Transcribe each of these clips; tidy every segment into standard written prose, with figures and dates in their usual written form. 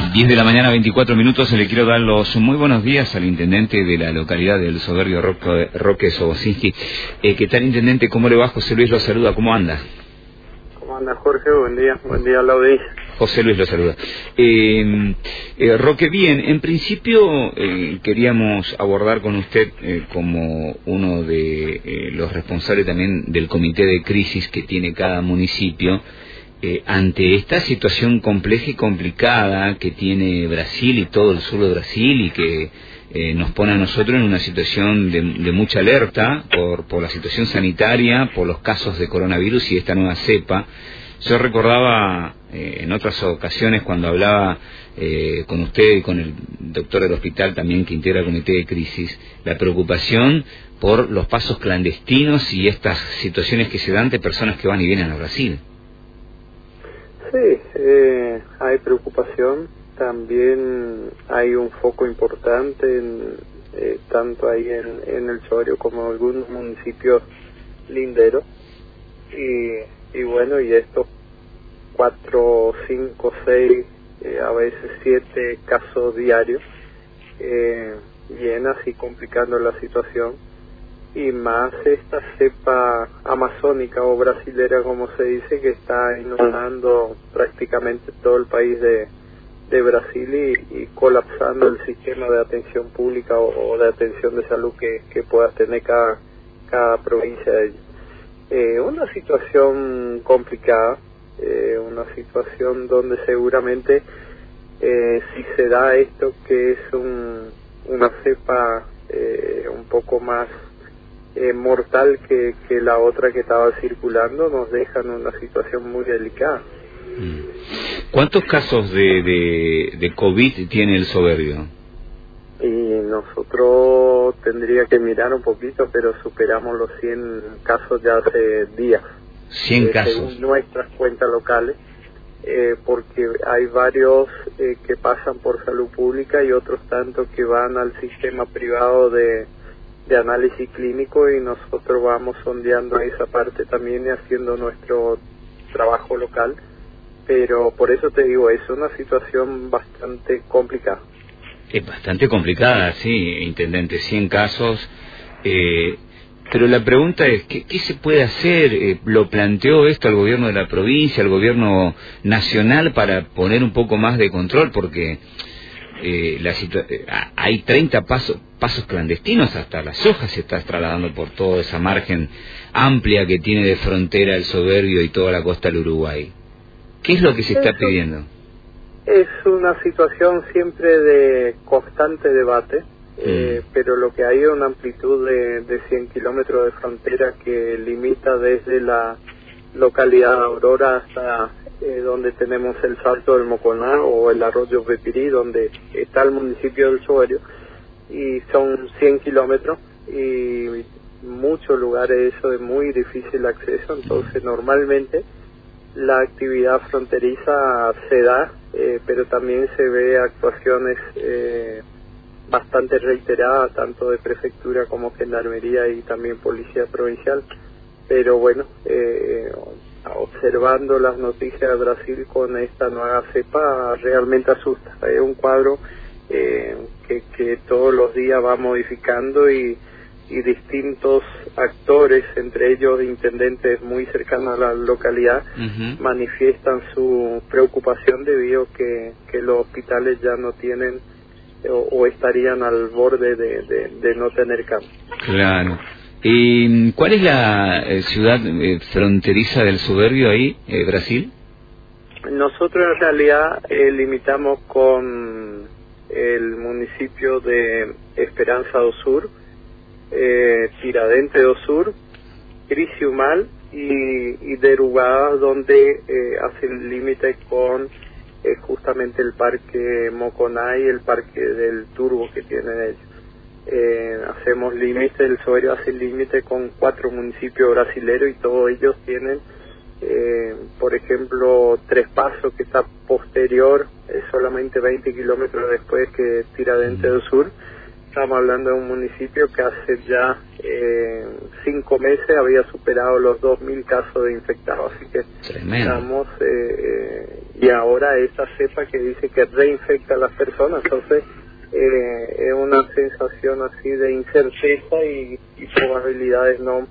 10 de la mañana, 24 minutos. Le quiero dar los muy buenos días al intendente de la localidad del Soberbio, Roque Sobocinski. ¿Qué tal, intendente? ¿Cómo le va? José Luis lo saluda. ¿Cómo anda? ¿Cómo anda, Jorge? Buen día a la audiencia. José Luis lo saluda. Roque, bien, en principio queríamos abordar con usted como uno de los responsables también del comité de crisis que tiene cada municipio, ante esta situación compleja y complicada que tiene Brasil y todo el sur de Brasil, y que nos pone a nosotros en una situación de mucha alerta por la situación sanitaria, por los casos de coronavirus y esta nueva cepa. Yo recordaba en otras ocasiones cuando hablaba con usted y con el doctor del hospital también que integra el comité de crisis, la preocupación por los pasos clandestinos y estas situaciones que se dan de personas que van y vienen a Brasil. Sí, hay preocupación. También hay un foco importante tanto ahí en el Soberbio como en algunos municipios linderos. Y bueno, y estos 4, 5, 6, a veces 7 casos diarios, vienen así complicando la situación, y más esta cepa amazónica o brasilera, como se dice, que está inundando prácticamente todo el país de Brasil y colapsando el sistema de atención pública o de atención de salud que pueda tener cada provincia de ellos. Una situación complicada, una situación donde seguramente si se da esto, que es una cepa un poco más mortal que la otra que estaba circulando, nos deja en una situación muy delicada. ¿Cuántos casos de COVID tiene el Soberbio? Y nosotros tendría que mirar un poquito, pero superamos los 100 casos ya hace días. 100 casos. Según nuestras cuentas locales, porque hay varios que pasan por salud pública y otros tantos que van al sistema privado de análisis clínico, y nosotros vamos sondeando esa parte también y haciendo nuestro trabajo local. Pero por eso te digo, es una situación bastante complicada. Es bastante complicada, sí, intendente, 100 casos. Pero la pregunta es, ¿qué se puede hacer? ¿Lo planteó esto al gobierno de la provincia, al gobierno nacional, para poner un poco más de control? Porque hay 30 pasos clandestinos, hasta las hojas se está trasladando por toda esa margen amplia que tiene de frontera el Soberbio y toda la costa del Uruguay. ¿Qué es lo que se está pidiendo? Es una situación siempre de constante debate, pero lo que hay es una amplitud de 100 kilómetros de frontera que limita desde la localidad de Aurora hasta donde tenemos el Salto del Moconá o el Arroyo Pepirí, donde está el municipio del Soberbio, y son 100 kilómetros y muchos lugares eso de muy difícil acceso. Entonces normalmente la actividad fronteriza se da, pero también se ve actuaciones bastante reiteradas, tanto de prefectura como gendarmería y también policía provincial. Pero bueno, observando las noticias de Brasil con esta nueva cepa, realmente asusta. Es un cuadro que todos los días va modificando, y distintos actores, entre ellos intendentes muy cercanos a la localidad, manifiestan su preocupación debido que los hospitales ya no tienen o estarían al borde de no tener cama. Claro. ¿Cuál es la ciudad fronteriza del Soberbio ahí, Brasil? Nosotros en realidad limitamos con el municipio de Esperanza do Sur, Tiradentes do Sur, Criciúmal y Derugada, donde hacen límite con justamente el parque Moconá y el parque del Turbo que tienen ellos. Hacemos límite, el Soberbio hace límite con 4 municipios brasileños, y todos ellos tienen, por ejemplo, Tres Pasos, que está posterior, solamente 20 kilómetros después que Tiradentes do Sur, estamos hablando de un municipio que hace ya 5 meses había superado los 2.000 casos de infectados, así que estamos, y ahora esta cepa que dice que reinfecta a las personas, entonces es una sensación así de incerteza y probabilidades no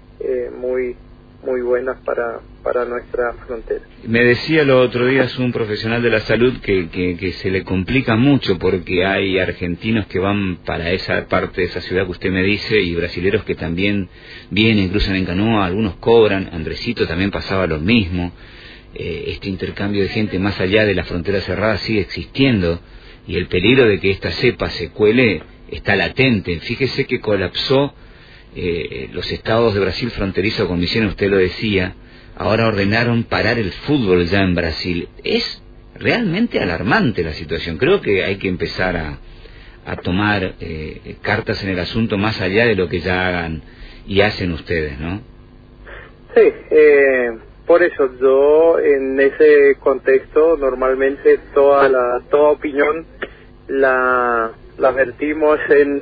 muy buenas para nuestra frontera. Me decía los otro día un profesional de la salud que se le complica mucho porque hay argentinos que van para esa parte de esa ciudad que usted me dice y brasileros que también vienen, cruzan en canoa, algunos cobran. Andresito también pasaba lo mismo. Este intercambio de gente más allá de la frontera cerrada sigue existiendo y el peligro de que esta cepa se cuele está latente. Fíjese que colapsó los estados de Brasil fronterizo con Misiones, usted lo decía. Ahora ordenaron parar el fútbol ya en Brasil. Es realmente alarmante la situación. Creo que hay que empezar a tomar cartas en el asunto más allá de lo que ya hagan y hacen ustedes, ¿no? Sí, por eso yo en ese contexto normalmente toda opinión la vertimos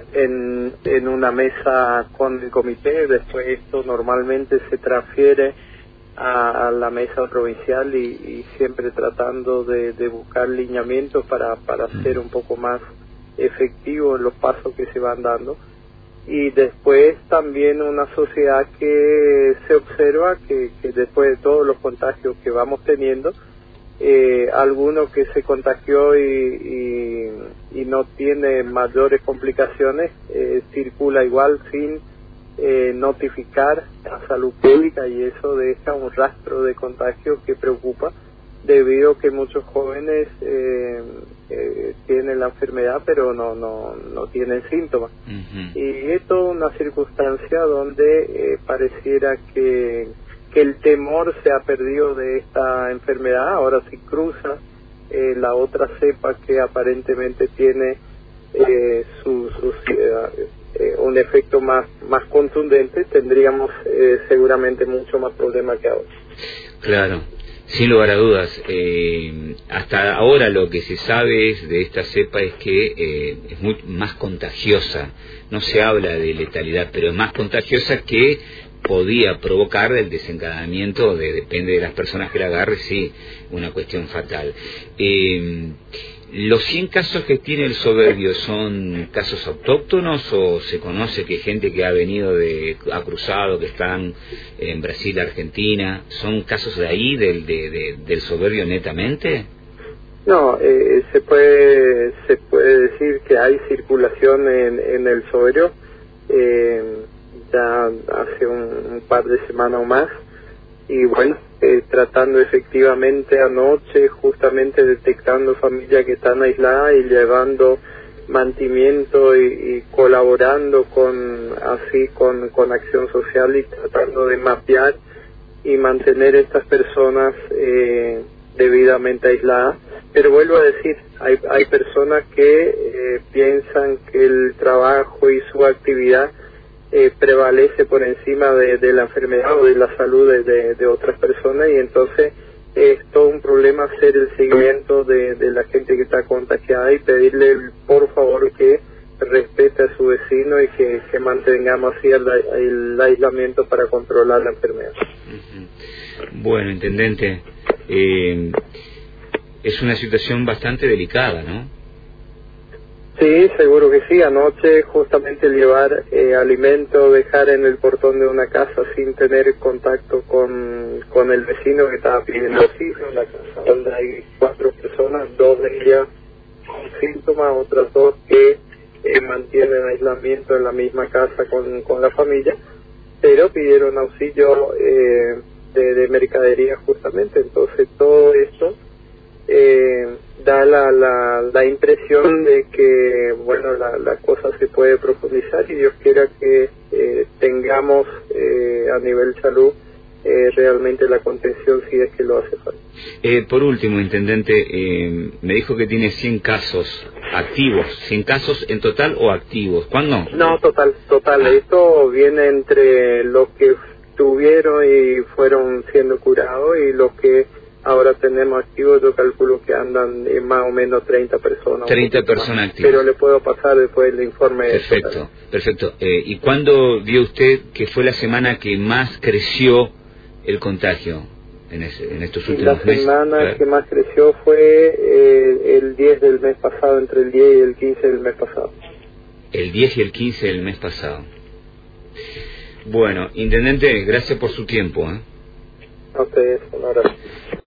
en una mesa con el comité. Después esto normalmente se transfiere a la mesa provincial y siempre tratando de buscar lineamientos para ser un poco más efectivo en los pasos que se van dando. Y después también una sociedad que se observa que después de todos los contagios que vamos teniendo, alguno que se contagió y no tiene mayores complicaciones, circula igual sin notificar a salud pública, y eso deja un rastro de contagio que preocupa, debido a que muchos jóvenes tienen la enfermedad pero no tienen síntomas. Y esto es una circunstancia donde pareciera que el temor se ha perdido de esta enfermedad. Ahora si cruza la otra cepa que aparentemente tiene un efecto más contundente, tendríamos seguramente mucho más problema que ahora. Claro, sin lugar a dudas. Hasta ahora lo que se sabe de esta cepa es que es más contagiosa. No se habla de letalidad, pero es más contagiosa, que podía provocar el desencadenamiento depende de las personas que la agarre, sí, una cuestión fatal. ¿Los 100 casos que tiene el Soberbio son casos autóctonos o se conoce que gente que ha venido ha cruzado, que están en Brasil, Argentina, son casos de ahí, del Soberbio netamente? No, se puede decir que hay circulación en el Soberbio, ya hace un par de semanas o más, y bueno, tratando efectivamente anoche, justamente detectando familias que están aisladas y llevando mantenimiento y colaborando con acción social y tratando de mapear y mantener estas personas debidamente aisladas. Pero vuelvo a decir, hay personas que piensan que el trabajo y su actividad prevalece por encima de la enfermedad o de la salud de otras personas, y entonces es todo un problema hacer el seguimiento de la gente que está contagiada y pedirle por favor que respete a su vecino y que mantengamos así el aislamiento para controlar la enfermedad. Bueno, intendente, es una situación bastante delicada, ¿no? Sí, seguro que sí. Anoche justamente llevar alimento, dejar en el portón de una casa sin tener contacto con el vecino que estaba pidiendo asilo, en la casa donde hay 4 personas, 2 de ellas con síntomas, otras 2 que mantienen aislamiento en la misma casa con la familia, pero pidieron auxilio de mercadería justamente. Entonces todo esto da la impresión de que bueno, la cosa se puede profundizar, y Dios quiera que tengamos a nivel salud realmente la contención si es que lo hace falta. Por último, intendente, me dijo que tiene 100 casos activos. ¿100 casos en total o activos? ¿Cuándo? No, total. Esto viene entre los que tuvieron y fueron siendo curados y los que ahora tenemos activos, yo calculo que andan más o menos 30 personas. 30 personas activas. Pero le puedo pasar después el informe. Perfecto, perfecto. ¿Y cuándo vio usted que fue la semana que más creció el contagio en estos últimos meses? La semana que más creció fue el 10 del mes pasado, entre el 10 y el 15 del mes pasado. El 10 y el 15 del mes pasado. Bueno, intendente, gracias por su tiempo. A ustedes, un abrazo.